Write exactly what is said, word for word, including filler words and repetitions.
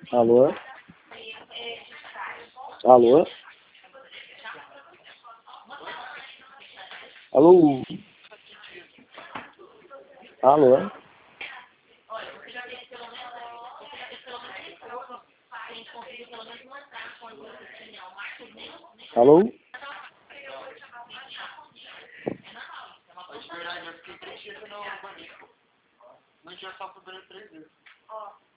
Alô? Alô? Alô? Alô? Alô? De verdade, eu fiquei três dias no banheiro. Não tinha só cobrando três vezes.